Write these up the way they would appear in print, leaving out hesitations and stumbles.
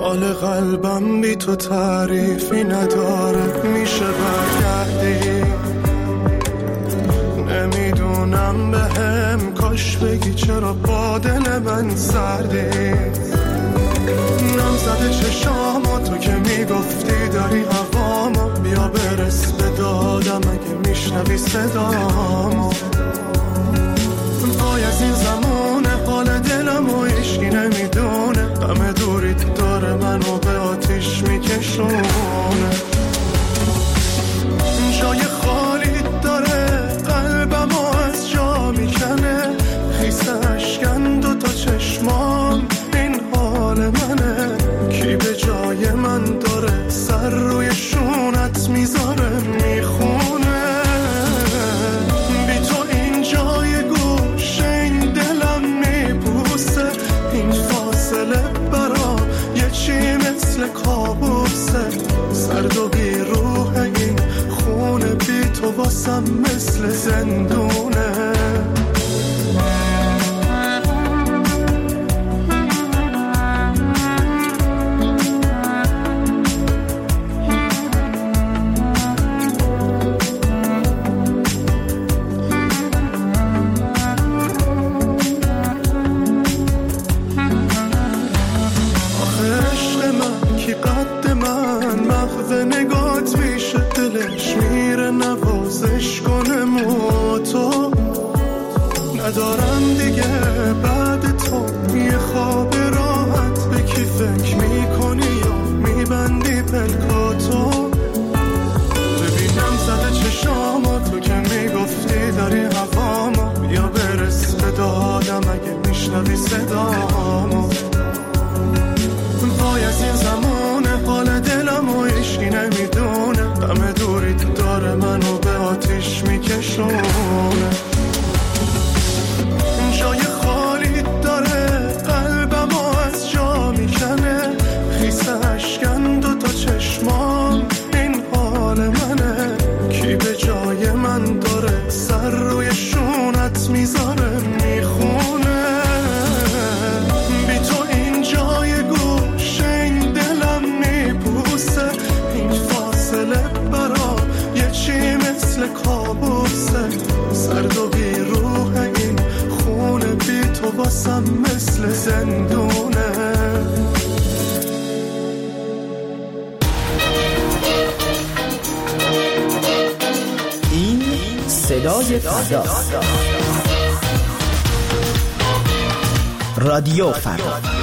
حال قلبم بی تو تعریفی نداره، میشه برگردی؟ نمیدونم بهم کاش بگی چرا با دل من سردی. نم زده چشامو تو که میگفتی داری هوامو، بیا برس به دادم اگه میشنوی صدامو. وای از این زمونه حال دلمو هیچکی نمیدونه، غم دوریت داره منو به آتیش میکشونه. جای خالی داره قلبمو از جا میکنه، خیس اشکن دوتا چشمام این حال منه. کی به جای من داره سر روی شونت میذاره میخونه. بی تو این جای گوشه این دلم میپوسه، این فاصله برا یه چی مثل کابوسه. سرد و بی روح این خونه، بی تو واسم مثل زندونه. ندارم دیگه بعد تو یه خواب راحت، به کی فکر میکنی یا میبندی پلکاتو. ببینم زده چشامو تو که میگفتی داری هوامو، بیا برس به دادم اگه میشنوی صدامو. وای از این زمونه حال دلمو هیچکی نمیدونه، غم دوریت داره منو به آتیش میکشونه. جای خالی داره قلبمو از جا میکنه، خیس اشکن دوتا چشمام این حال منه. کی به جای من داره سر روی شونت میذاره میخونه. بی تو این جای گوشه این دلم میپوسه، این فاصله برا یه چی مثل کابوسه. سرد و بی روح این خونه، بی تو واسم مثل زندونه. این صدای فردا، رادیو فردا.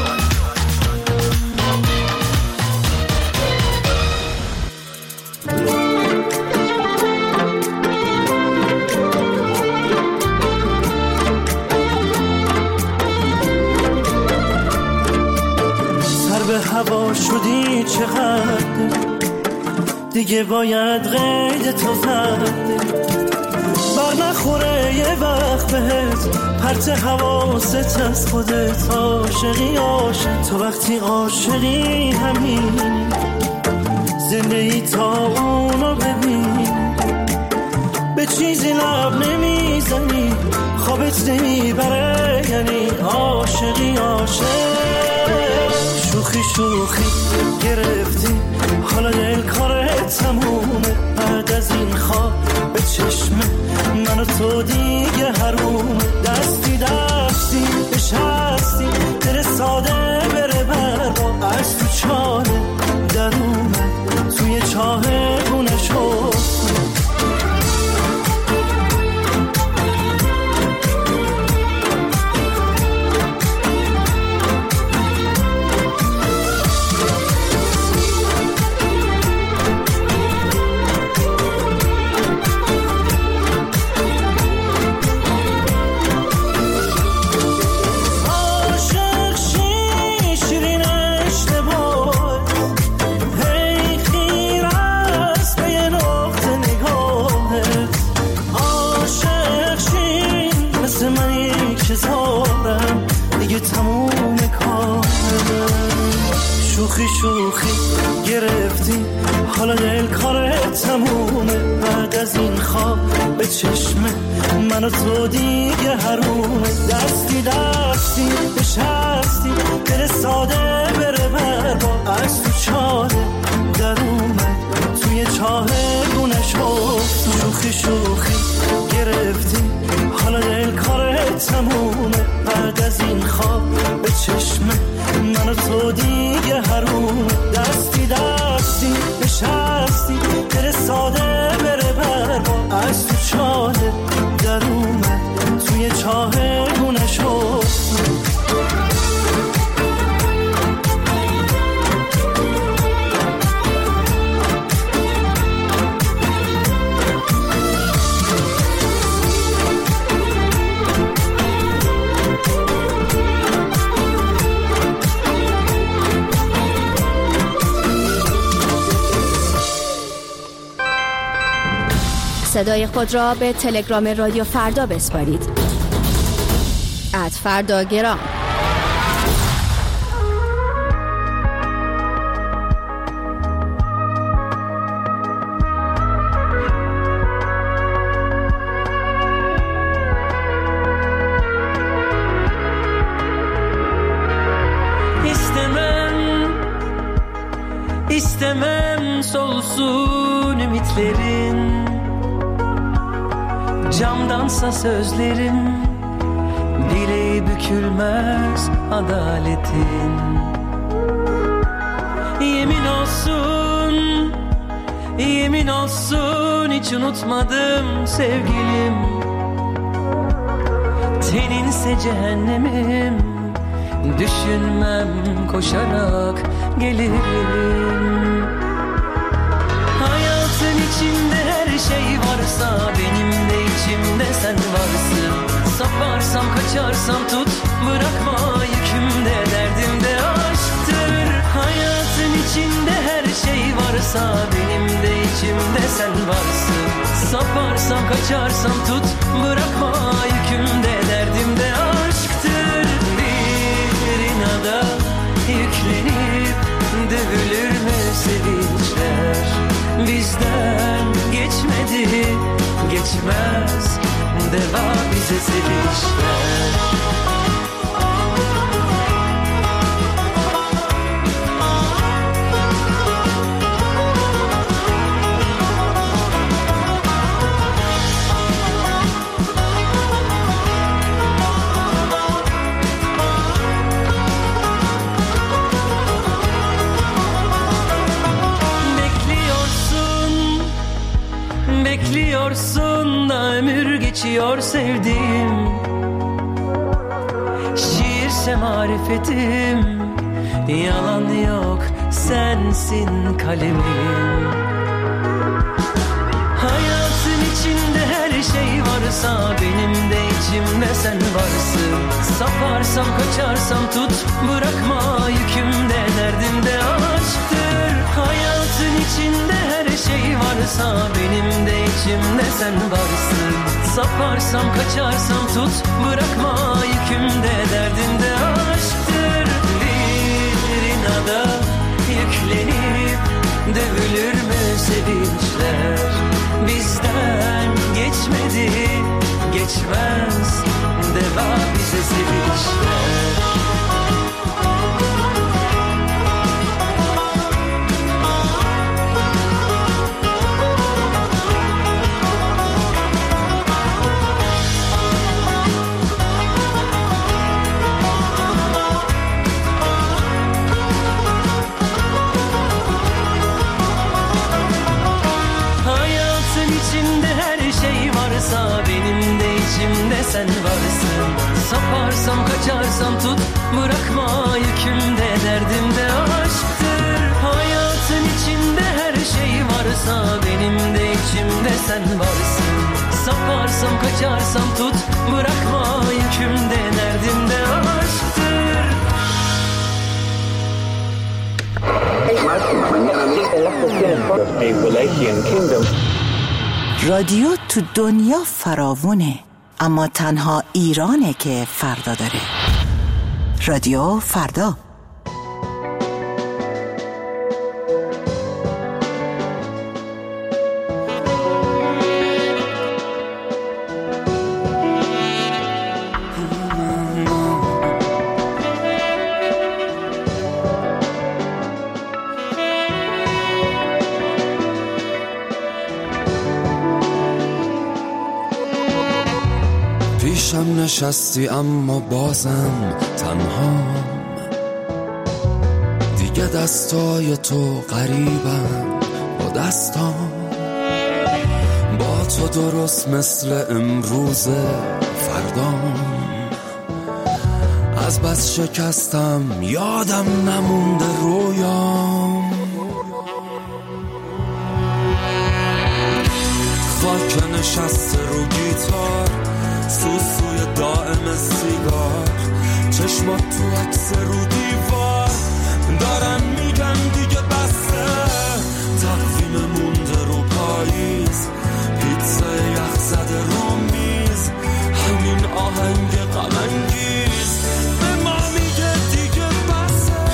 هوا شدی چقدر دیگه باید قید تو زد، بر نخوره یه وقت بهت پرت حواست از خودت. عاشقی عاشق تو وقتی عاشقی همین زندگی تا اونو ببین. به چیزی لب نمیزنی خوابت نمیبره، یعنی عاشقی عاشق. شوخی شوخی گرفتی حالا دل کارت تمومه، بعد از این خواب به چشمه من و تو دیگه حرومه. دستی دستی بشستی دل ساده بره برا، از تو چاله در اومد توی چاه گونه شد. شوخی شوخی گرفتی حالا دل کارت تمومه، بعد از این خواب به چشمه من و تو دیگه حرومه. دستی دستی بشستی دل ساده بره بربا، شوخی گرفتی حالا دل کارت تمومه بعد از این خواب به چشم من و تو دیگه حروم دستی دستی نشستی دل ساده بره برما از تو چاله درونه توی چاه گونه شد صدای خود را به تلگرام رادیو فردا بسپارید. @فرداگرام. İstemem solsun ümitlerin, camdansa sözlerim, bileği bükülmez adaletin. Yemin olsun, yemin olsun hiç unutmadım sevgilim. Teninse cehennemim, düşünmem koşarak gelirim. Hayatın içinde her şey varsa benim de içimde sen varsın. Saparsam kaçarsam tut bırakma yükümde derdimde aşktır. Hayatın içinde her şey varsa benim de içimde sen varsın. Saparsam kaçarsam tut bırakma yükümde derdimde aşktır. Bir inada yüklenip dövülür mü sevinçler? Bizden geçmedi, geçmez deva bize sevinçler. Bekliyorsun da ömür geçiyor sevdiğim. Şiirse marifetim, yalan yok sensin kalemim. Hayatın içinde her şey varsa benim de içimde sen varsın. Saparsam kaçarsam tut bırakma yükümde derdimde aşktır. Hayatın içinde her şey varsa benim de içimde sen varsın. Saparsam kaçarsam tut bırakma yükümde derdimde aşktır. Bir inada yüklenip dövülür mü sevinçler? Bizden geçmedi, geçmez deva bize sevinçler. Benim de içimde sen varsın. Saparsam kaçarsam tut bırakma yükümde derdimde aşktır. Hayatın içinde her şey varsa benim de içimde sen varsın. Saparsam kaçarsam tut bırakma yükümde derdimde aşktır. رادیو تو دنیا فراوونه، اما تنها ایرانه که فردا داره. رادیو فردا. دورم نشستی اما بازم تنهام، دیگه دستای تو قریبم با دستام، با تو درست مثل امروز فردام. از بس شکستم یادم نمونده رویام، خاک نشسته رو گیتار، سوسوی دائم سیگار، چشمات تو عکس رو دیوار، دارن میگن دیگه بسته، تقویم مونده رو پاییز، پیتزا یخ زده رو میز، همین آهنگ غم انگیز به ما میگه دیگه بسته.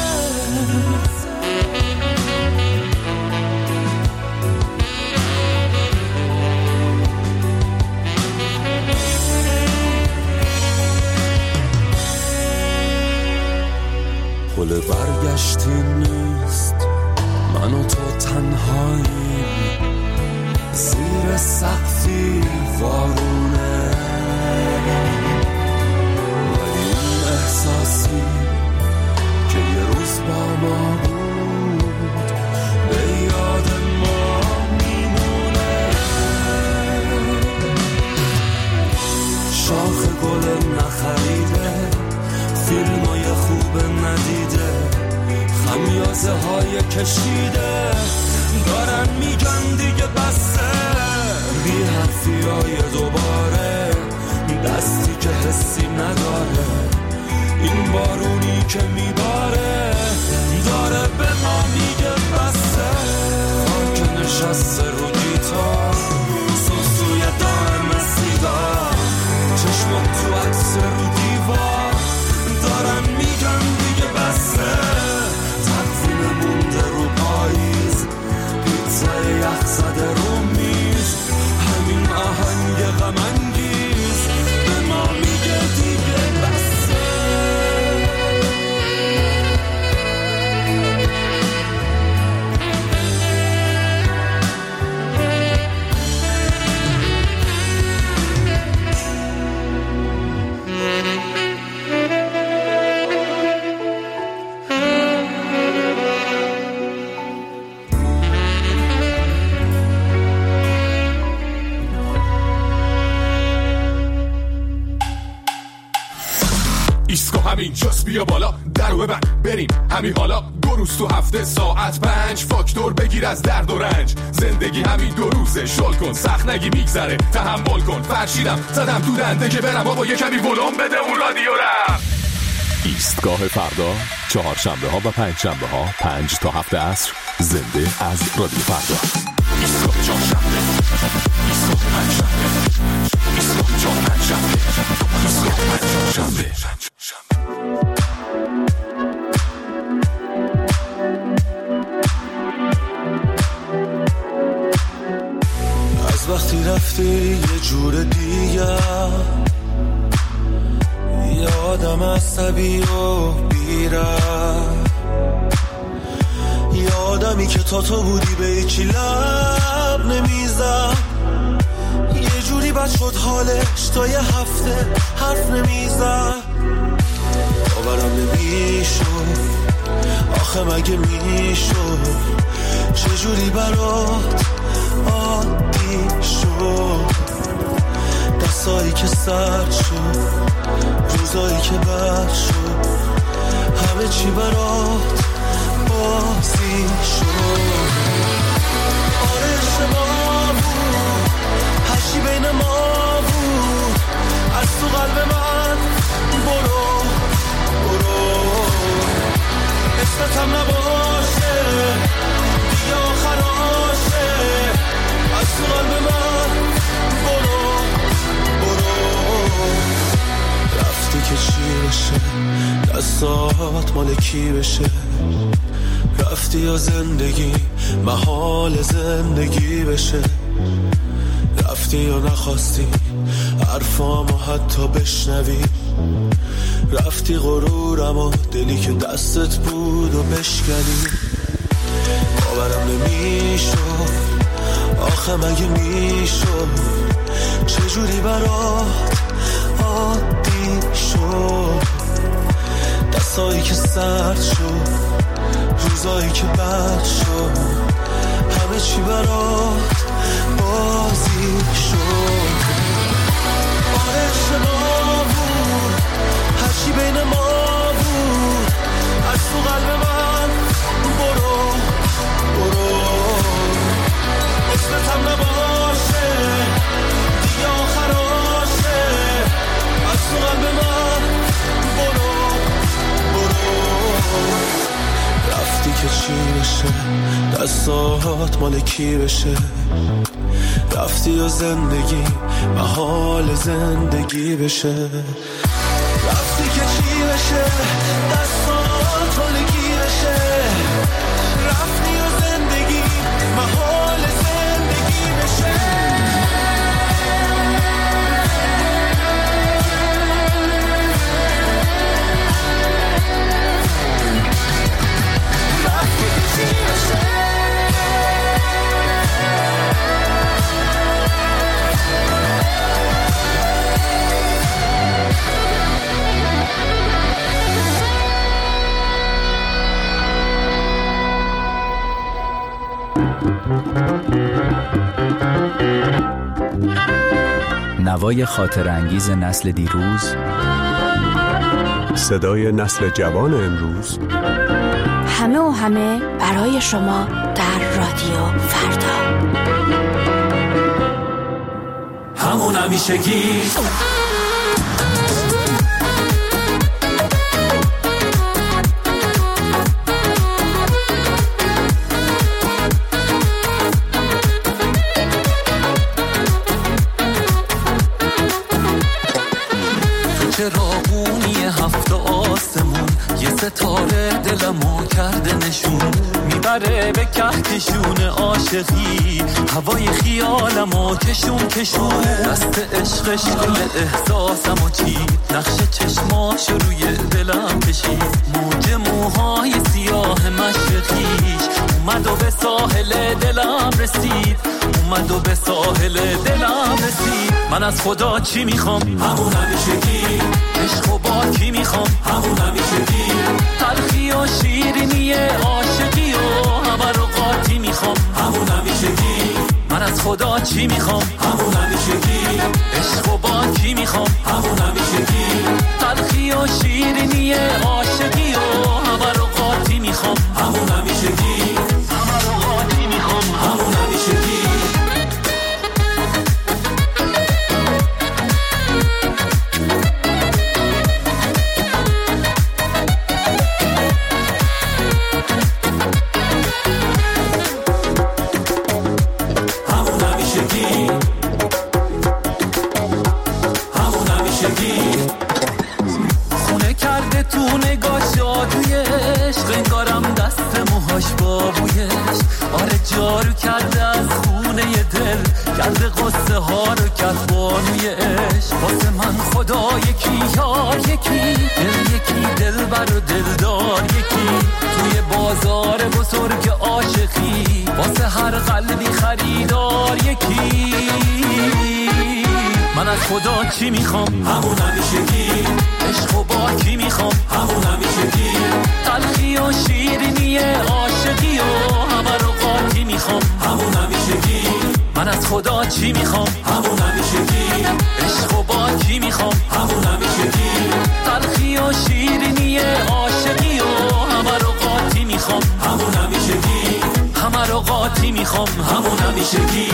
پل برگشتی نیست، من و تو تنهایی زیر سقفی وارونه، ولی این احساسی که یه روز با ما بود به یاد ما میمونه. شاخ گل نخریده، فیلمای خوب ندیده، خمیازه های کشیده، دارن میگن دیگه بسته، بی حرفی های دوباره، دستی که حسی نداره، این بارونی که میباره داره به ما میگه بسته. خاک نشسته رو گیتار، سوسوی دائم سیگار، چشمات تو عکس رو دیوار، دارن میگن دیگه بسته، تقویم مونده رو پاییز، پیتزا یخ زده رو میز، همین آهنگ غم انگیز به ما میگه دیگه بسته. اینجاست بیا بالا درو ببند بریم همین حالا، 2 روز تو هفته ساعت 5 فاکتور بگیر از درد و رنج، زندگی همین 2 روزه، شل کن سخت نگی میگذره، تحمل کن، فرشیدم زدم تو دنده که برم بابا یه کمی ولوم بده اون رادیو رم. ایستگاه فردا، 4 شنبه ها و 5 شنبه ها 5 تا 7 عصر، زنده از رادیو فردا. ایستگاه 4 شنبه، ایستگاه 5 شنبه، ایستگاه 4 5 شنبه، ایستگاه 5 شنبه. از وقتی رفتی یه جور دیگه، یه آدم عصبی و بیره، یه آدمی که تا بودی به هیچی لب نمیزد، یه جوری بد شد حالش تا یه هفته حرف نمیزد، باورم نمیشد آخه مگه میشد چجوری برات عادی شد، دستایی که سرد شد، روزایی که بد شد، همه چی برات بازی شد. آره شما بود، هرچی بین ما بود، از تو قلب من برو اسمتم نباشه دیگه آخراشه، از تو قلب من برو رفتی که چی بشه، دستات مال کی بشه، رفتی یا زندگی محال زندگی بشه، رفتی یا نخواستی حرفامو حتی بشنوی، رفتی غرورم و دلی که دستت بود و بشکنی، باورم نمیشد آخه مگه میشد چجوری برات عادی شد، دستایی که سرد شد، روزایی که بد شد، همه چی برات بازی شد. آرش ما بود، هرچی بین ما بود، از تو قلب من برو برو، اسمت هم نباشه دیگه آخراشه، از تو قلب من برو برو. رفتی که چی بشه، دستات مال کی بشه، رفتی و زندگی محال زندگی بشه، رفتی که چی بشه، دستات مال کی بشه، رفتی و زندگی محال زندگی بشه. نوای خاطر انگیز نسل دیروز، صدای نسل جوان امروز، همه و همه برای شما در رادیو فردا. همون همیشگی چراغونی هفت آسمون یه ستاره دلمو کرده نشون، میبره به کهکشون عاشقی هوای خیالمو کشون کشون، دست عشقش گل احساسمو چید، نقش چشماشو روی دلم کشید، موج موهای سیاه مشرقیش اومد و به ساحل دلم رسید، اومد و به ساحل دلم رسید. من از خدا چی میخوام؟ همون همیشگی. عشق و با کی میخوام؟ همون همیشگی. تلخی و شیرینی عاشقی و همه رو قاطی میخوام. همون همیشگی. من از خدا چی میخوام؟ همون همیشگی. عشق و با کی میخوام؟ همون همیشگی. تلخی و شیرینی عاشقی و همه رو قاطی میخوام. همون همیشگی. همه رو قاطی میخوام. همون همیشگی. خونه کرده تو نگاه جادوی عشق، انگارم دست موهاش بابویش، آره جارو کرده از خونه دل، کرده قصه ها رو کرد بانوی عشق. واسه من خدا یکی یار یکی، دل یکی دل بر و دلدار یکی، توی بازار بزرگ عاشقی واسه هر قلبی خریدار یکی. من از خدا چی میخوام؟ همون همیشگی. عشق و با کی میخوام؟ همون همیشگی. تلخی و شیرینی عاشقی و همه رو قاطی میخوام. همون همیشگی. من از خدا چی میخوام؟ همون همیشگی. عشق و با کی میخوام؟ همون همیشگی. تلخی و شیرینی عاشقی و همه رو قاطی میخوام. همون همیشگی. همه رو قاطی میخوام. همون همیشگی.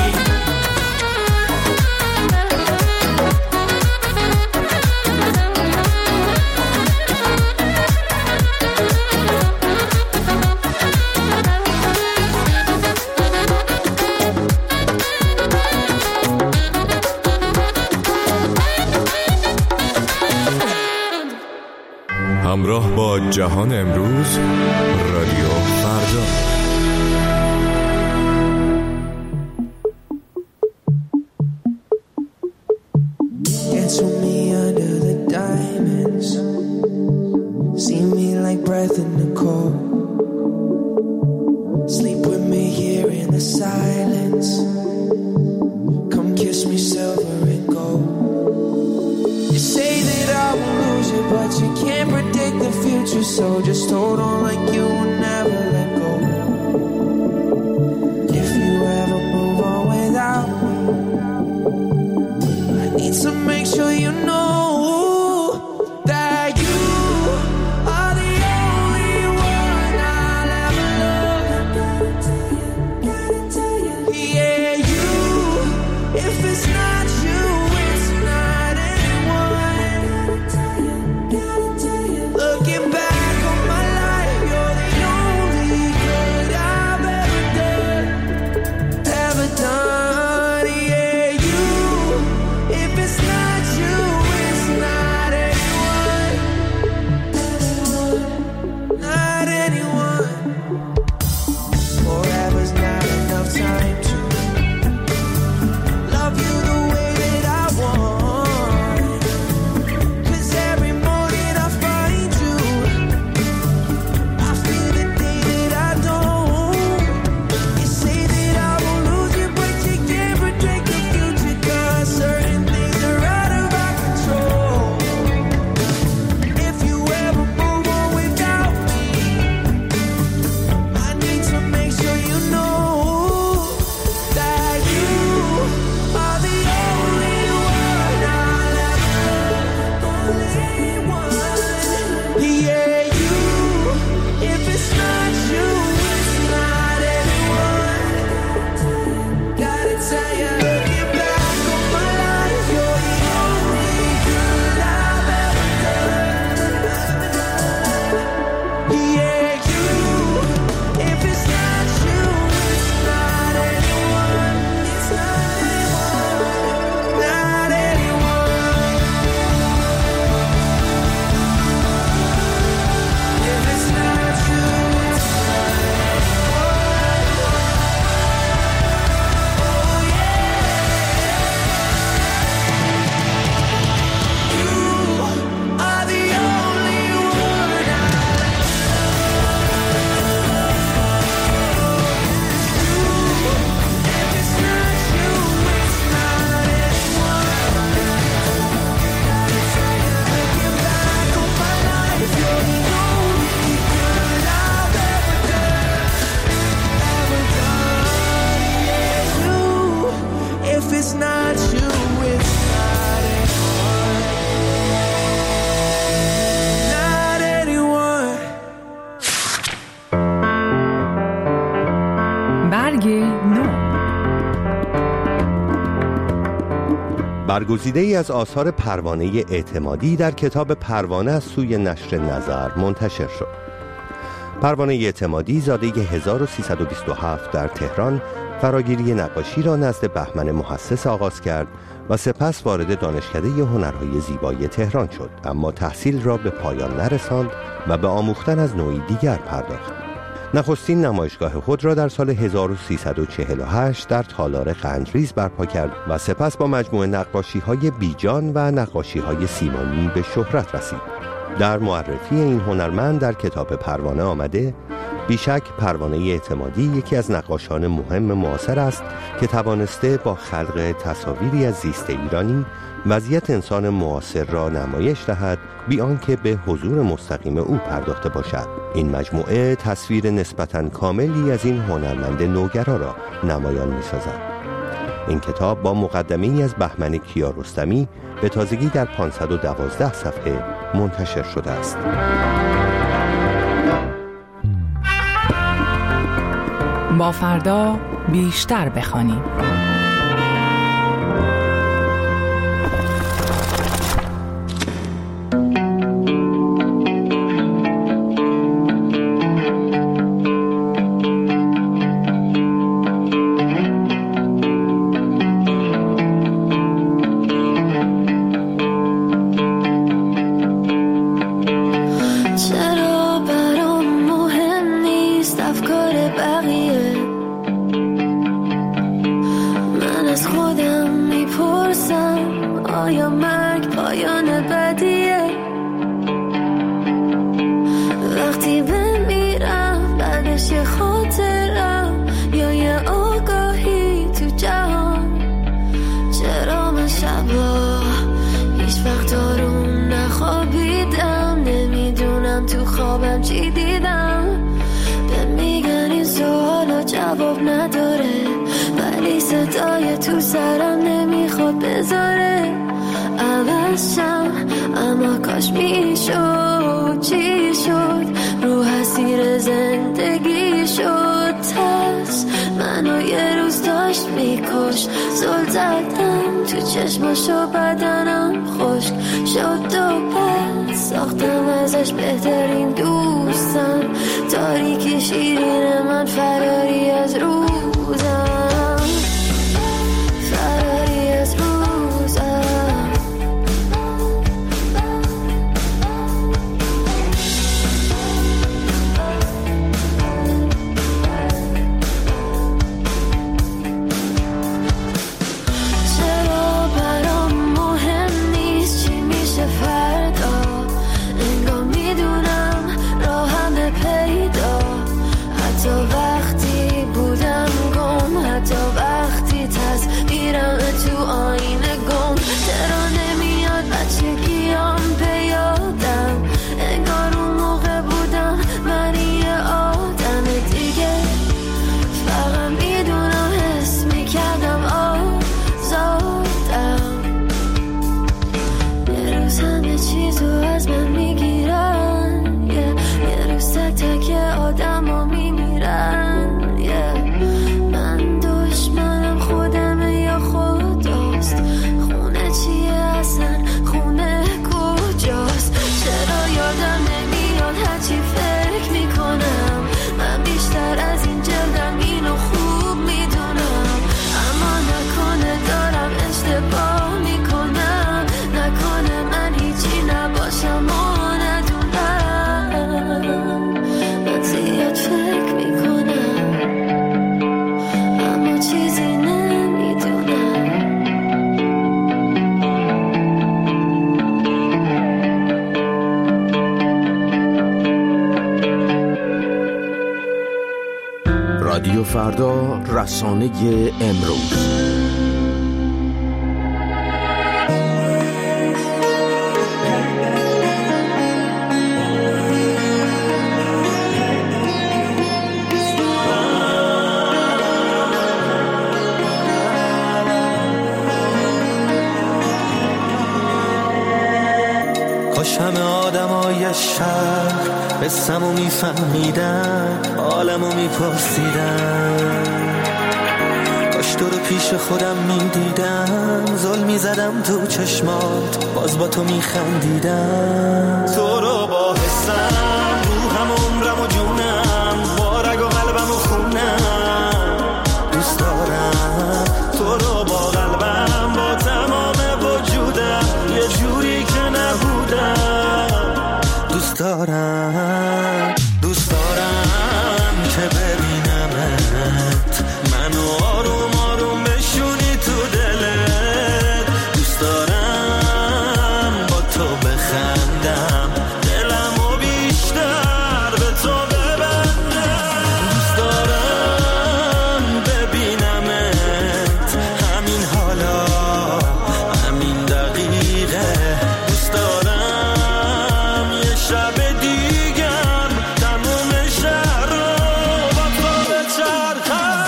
همراه با جهان امروز، رادیو فردا. Dance with me under the diamonds, see me like breath in the cold, sleep with me here in the silence, come kiss me silver and gold. You say but you can't predict the future, so just hold on like you will never let go. If you ever move on without me, I need to make sure you know that you are the only one I'll ever love. Gotta tell you, yeah, you. If it's not you, it's not anyone. Gotta tell you, looking back on my life, you're the only good I've ever done, yeah, you. If it's not you, it's not anyone, not anyone. Forever's not enough time to love you the way that I want. 'Cause every morning I find you, I feel the day that I don't. You say that I will lose you, but you can't predict the future, 'cause certain things are out of our control. If you ever move on without me, I need to make sure you know that you are the only one I'll ever love. Only one, yeah, you. If it's not you, it's not anyone. Gotta tell you, looking back on my life, you're the only good I've ever done. Yeah, you. If it's not you, it's not anyone. It's not anyone. Not anyone. If it's not you, it's not anyone. You are the only one If it's not you, it's not anyone. Looking back on my life, you're the only good I've ever done. Yeah, you. If it's not you, it's not anyone. Not anyone. برگ نو. برگزیده ای از آثار پروانه اعتمادی در کتاب پروانه از سوی نشر نظر منتشر شد. پروانه اعتمادی زاده 1327 در تهران فراگیری نقاشی را نزد بهمن محسس آغاز کرد و سپس وارد دانشکده هنرهای زیبایی تهران شد، اما تحصیل را به پایان نرساند و به آموختن از نوعی دیگر پرداخت. نخستین نمایشگاه خود را در سال 1348 در تالار قندریز برپا کرد و سپس با مجموعه نقاشی‌های بیجان و نقاشی‌های سیمانی به شهرت رسید. در معرفی این هنرمند در کتاب پروانه آمده: بیشک پروانه اعتمادی یکی از نقاشان مهم معاصر است که توانسته با خلق تصاویری از زیست ایرانی وضعیت انسان معاصر را نمایش دهد بی آنکه به حضور مستقیم او پرداخته باشد. این مجموعه تصویر نسبتاً کاملی از این هنرمند نوگرا را نمایان می‌سازد. این کتاب با مقدمه‌ای از بهمن کیارستمی به تازگی در 512 صفحه منتشر شده است. با فردا بیشتر بخوانیم. شبا هیچ وقت آروم نخوابیدم خوابم چی دیدم. به میگن این سوالا جواب نداره، ولی صدای تو سرم نمیخواد بذاره عوضشم. اما کاش میشد، چی شد؟ رو حسیر زندگی شد ترس منو یه روز داشت میکش. زل زدم تو چشماشو بدنم خشک شد و پس ساختم ازش بهترین دوستم. تاریکی شیرین من فراری از روزم، فراری از روزم. رادیو فردا، رسانه امروز. کاش همه آدمای شهر قصه‌مو میفهمیدن، حالمو میپرسیدن. کاش تو رو پیش خودم میدیدم، ظلم میزدم تو چشمات، باز با تو میخندیدم. تو رو با حسم، روحم، عمرم و جونم، با رگ و قلبم و خونم دوست دارم. تو رو با قلبم، با تمام وجودم، یه جوری که نبودم دوست دارم. دوست دارم که ببینمت، منو آروم آروم بشونی تو دلت. دوست دارم با تو بخندم، دلمو بیشتر به تو ببندم. دوست دارم ببینمت همین حالا، همین دقیقه. دوست دارم یه شب دیگم تموم شهر رو با تو بچرخم.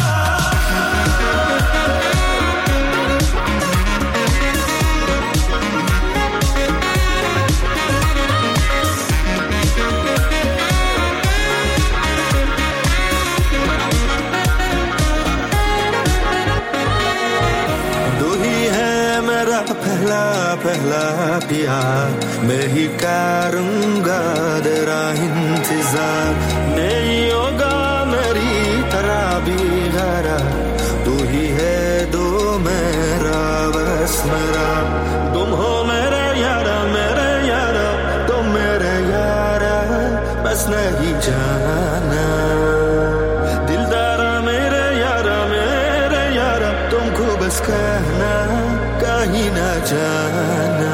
दो ही है मेरा पहला पहला प्यार, मैं ही करूँगा तेरा इंतजार। नहीं होगा मेरी तरह भी गरा, तू ही है दो मेरा बस मेरा। तुम हो मेरे यारा, तुम मेरे यारा, बस नहीं जाना। दिलदारा मेरे यारा, तुमको बस कहना, कहीं ना जाना।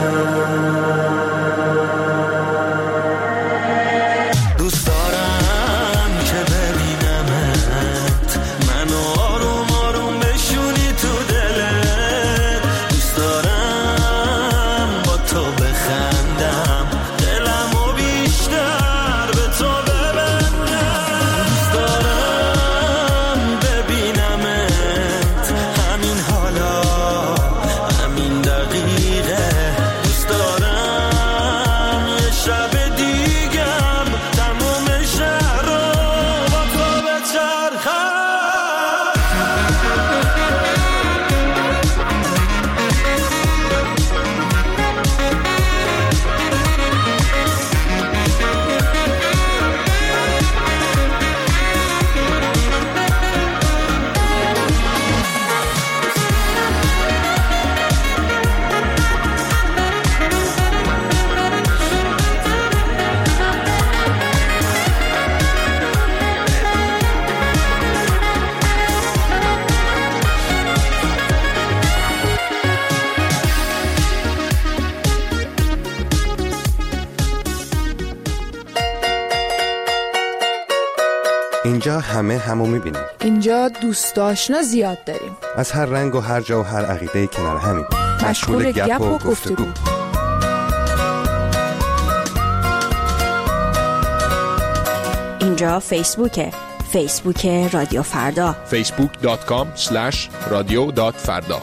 دوست دارم که ببینمت، منو آروم آروم بشونی تو دلت. دوست دارم با تو بخندم، دلمو بیشتر اینجا همه همو میبینیم. اینجا دوست آشنا زیاد داریم. از هر رنگ و هر جا و هر عقیده کنار همین. مشغول گپ و گفتگو. اینجا فیسبوک رادیو فردا. facebook.com/radio.farda.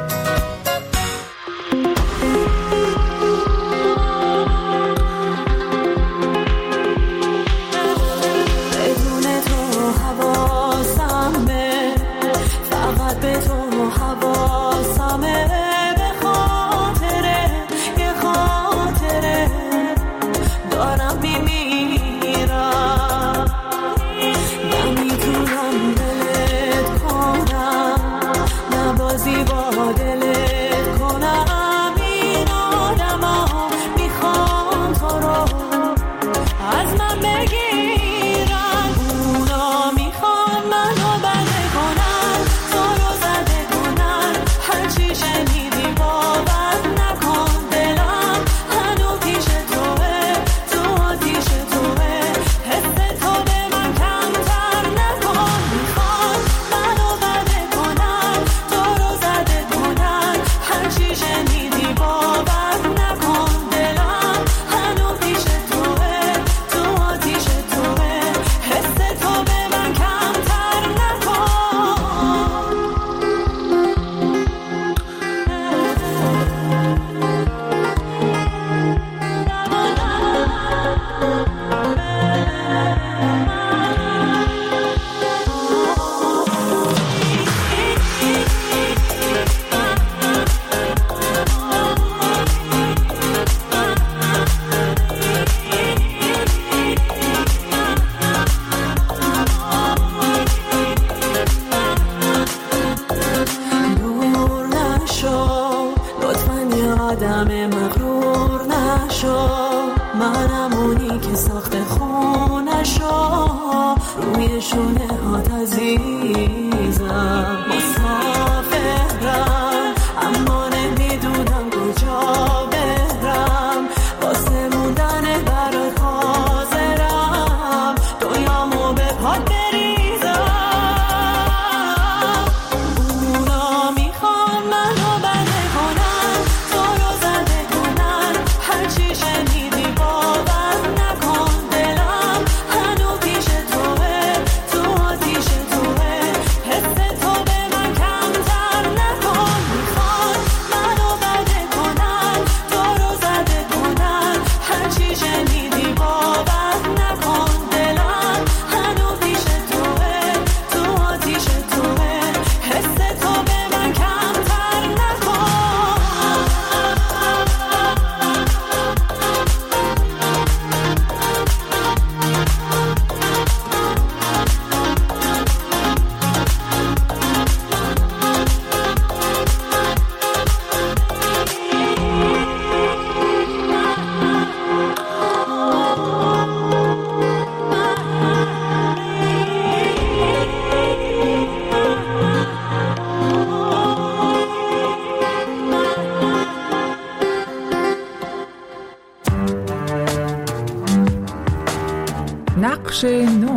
نقش نو.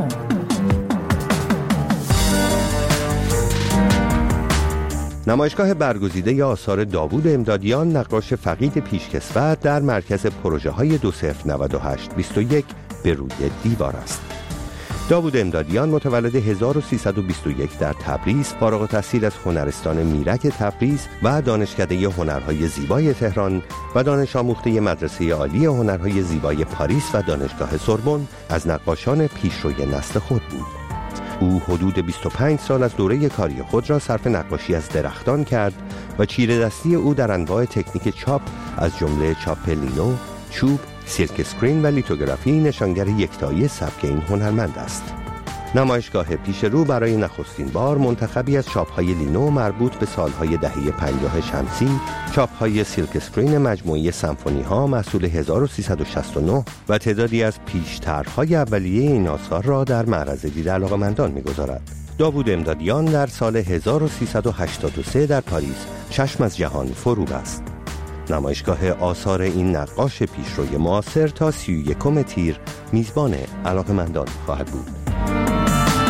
نمایشگاه برگزیده آثار داوود امدادیان، نقاش فقید پیشکسوت در مرکز پروژه‌های 2098-21 به روی دیوار است. داوود امدادیان متولد 1321 در تبریز، فارغ التحصیل از هنرستان میرک تبریز و دانشکده هنرهای زیبای تهران و دانش آموخته مدرسه عالی هنرهای زیبای پاریس و دانشگاه سوربن از نقاشان پیشروی نسل خود بود. او حدود 25 سال از دوره کاری خود را صرف نقاشی از درختان کرد و چیره دستی او در انواع تکنیک چاپ از جمله چاپ لینو، چوب، سیلک اسکرین و لیتوگرافی نشانگر یکتایی سبک این هنرمند است. نمایشگاه پیش رو برای نخستین بار منتخبی از چاپ‌های لینو مربوط به سالهای دهه 50 شمسی، چاپ‌های سیلک اسکرین مجموعه سمفونی‌ها محصول 1369 و تعدادی از پیش‌طرح‌های اولیه این آثار را در معرض دید علاقه‌مندان می‌گذارد. داوود امدادیان در سال 1383 در پاریس چشم از جهان فرو بست. نمایشگاه آثار این نقاش پیشروی معاصر تا 31 تیر میزبان علاقه‌مندان خواهد بود.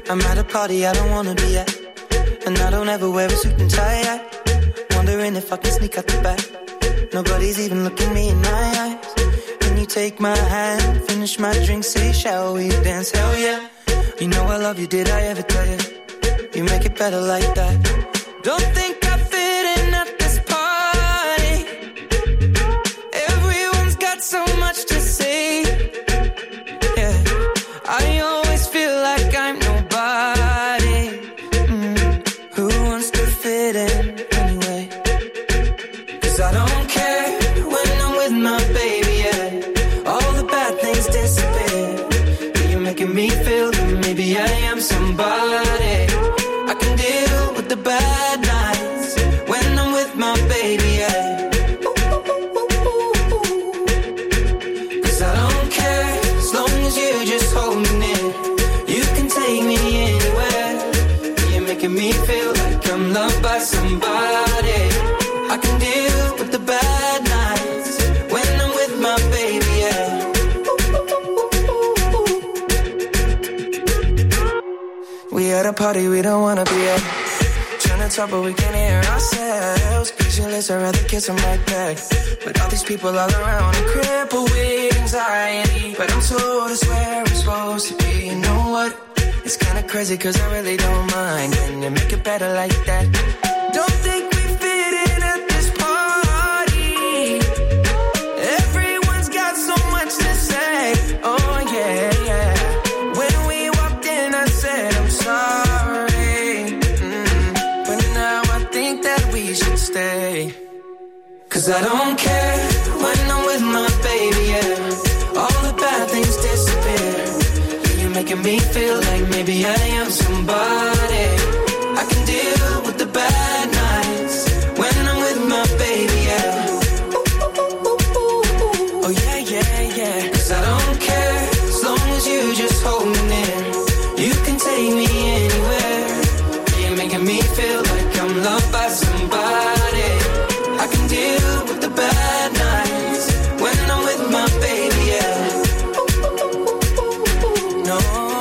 I'm at a party I don't wanna be at, and I don't ever wear a suit and tie yet. Wondering if I can sneak out the back. Nobody's even looking me in my eyes. Can you take my hand, finish my drink, say shall we dance? Hell yeah. You know I love you, did I ever tell you? You make it better like that. Don't think I fit in at this party. Everyone's got so much to say. Yeah, I always feel like I'm nobody. Who wants to fit in anyway? 'Cause I don't care when I'm with my baby, yeah. All the bad things disappear. You're making me feel that maybe I am somebody. I can deal with the bad nights when I'm with my baby, yeah. 'Cause I don't care as long as you just hold me near. You can take me anywhere. You're making me feel like I'm loved by somebody. I can deal with the bad nights when I'm with my baby, yeah. We at a party we don't wanna be at. Trying to talk but we can't hear ourselves. Pictureless, I'd rather kiss them right back. But all these people all around are crippled with anxiety. But I'm told it's where I'm supposed to be. You know what? It's kinda crazy 'cause I really don't mind. Can you make it better like that? Don't think we fit in at this party. Everyone's got so much to say. Oh yeah, yeah. When we walked in I said I'm sorry. But now I think that we should stay. 'Cause I don't care when I'm with my baby, yeah. All the bad things disappear. You're making me feel like maybe I am somebody. I can deal with the bad nights when I'm with my baby, yeah. Oh yeah, yeah, yeah. 'Cause I don't care as long as you just hold me near. You can take me anywhere. You're making me feel like I'm loved by somebody. I can deal with the bad nights when I'm with my baby, yeah. No,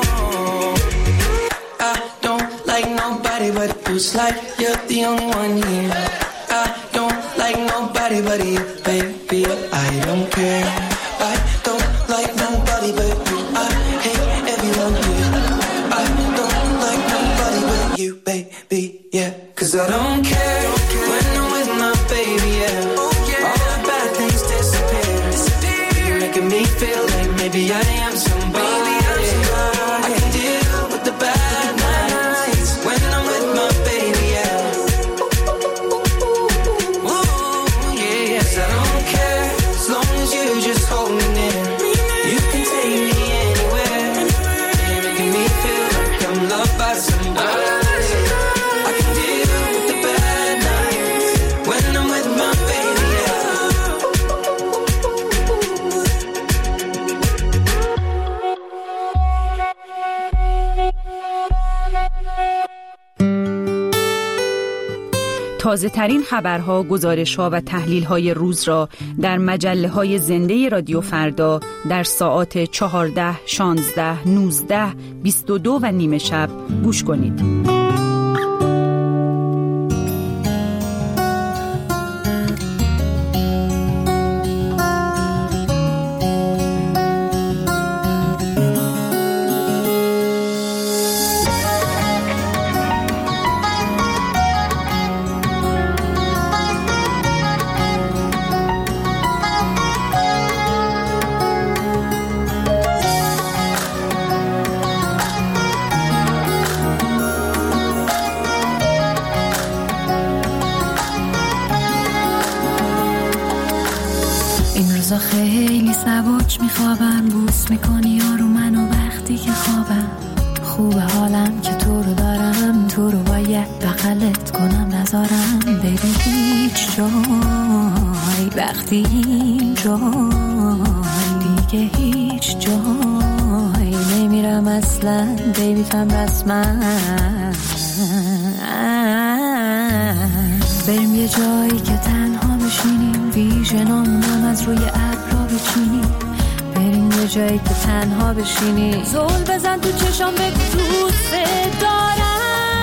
I don't like nobody but it feels like you're the only one here. I don't like nobody but you, baby. I don't care. I don't like nobody but you. I hate everyone here. I don't like nobody but you, baby, yeah. 'Cause I don't care when I'm with my baby, yeah. All the bad things disappear. You're making me feel like maybe I am somebody. I can deal with the bad nights when I'm with my baby, yeah. Ooh, yeah, yes, I don't care as long as you just hold me near. You can take me anywhere. You're making me feel like I'm loved by somebody. I can deal with the bad nights when I'm with my baby, yeah. تازه ترین خبرها، گزارش‌ها و تحلیل‌های روز را در مجله‌های زنده رادیو فردا در ساعات 14، 16، 19، 22 و نیم شب گوش کنید. خیلی سبک میخوابم، بوس میکنی یارو منو وقتی که خوابم. خوب حالم که تو رو دارم، تو رو باید بغلت کنم نذارم بری هیچ جای. وقتی این جای دیگه هیچ جای نمیرم اصلا، بیبیتم رسما. بریم یه جایی که تنها بشینیم، ویژنامونم از روی ابرا بچینیم، بریم یه جایی که تنها بشینی، زل بزن تو چشام بگو دوست دارم،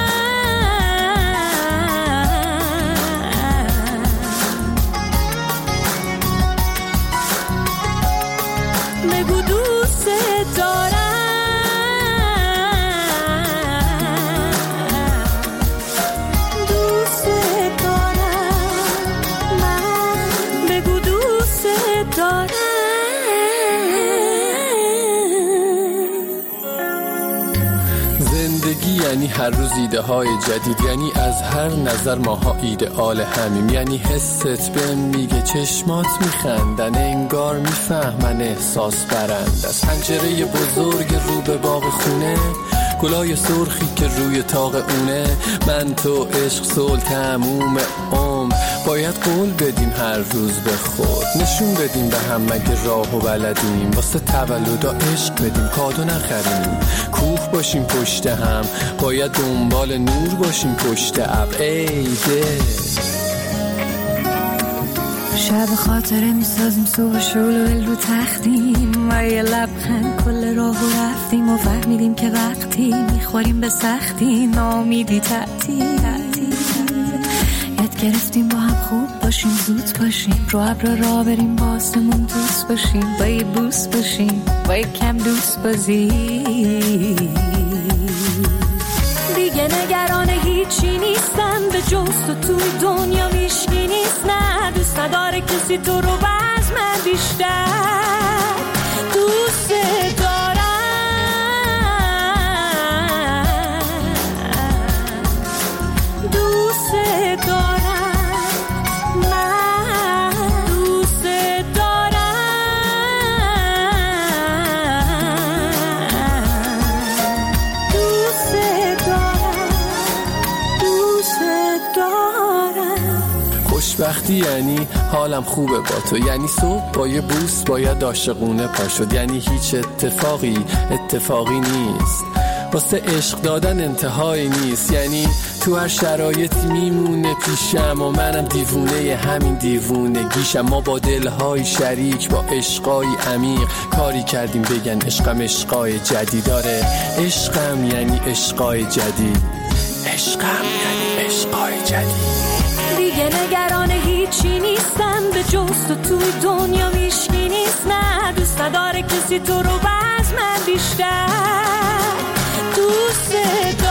بگو دوست دارم، دوست دارم من، بگو دوست دارم. زندگی یعنی هر روز ایده های جدید، یعنی از هر نظر ماها ایدئال همیم، یعنی حست بهم میگه چشمات میخندن، انگار میفهمن احساس برند. از پنجره بزرگ رو به باغ خونه، گلای سرخی که روی طاق اونه، من تو عشق صلح تموم عمر، باید قول بدیم هر روز به خود، نشون بدیم به هم مگه راهو بلدیم، واسه تولدا عشق بدیم کادو نخریم، کوه باشیم پشت هم، باید دنبال نور باشیم پشت ابر. ای ده شب خاطره میسازیم صبح شلوول رو تختیم و یه لبخند کل راهو رفتیم و فهمیدیم که وقتی میخوریم به سختی نامیدی تعطیل. یاد گرفتیم با هم خوب باشیم، زود باشیم، رو ابر را بریم با آسمون دوست باشیم، با یه بوس باشیم، با یه کم دوست بازی، دیگه نگران هیچی نیستم به جز تو، توی دنیا هیچکی نیست، نه دوست نداره کسی تو رو باز من بیشتر دوست دارم، دوست دارم من، دوست دارم، دوست دارم، دوست دارم. خوشبختی یعنی حالم خوبه با تو، یعنی صبح با یه بوس باید عاشقونه پا شد، یعنی هیچ اتفاقی نیست، واسه عشق دادن انتهایی نیست، یعنی تو هر شرایطی میمونه پیشم و منم دیوونه همین دیوونگیشم، ما با دلهای شریک با عشقای عمیق کاری کردیم بگن عشقم عشقای جدید، داره عشقم یعنی عشقای جدید، عشقم یعنی عشقای جدید، دیگه نگران هیچی نیستم به جز تو، توی دنیا هیچکی نیست، نه دوست نداره کسی تو رو باز من بیشتر دوست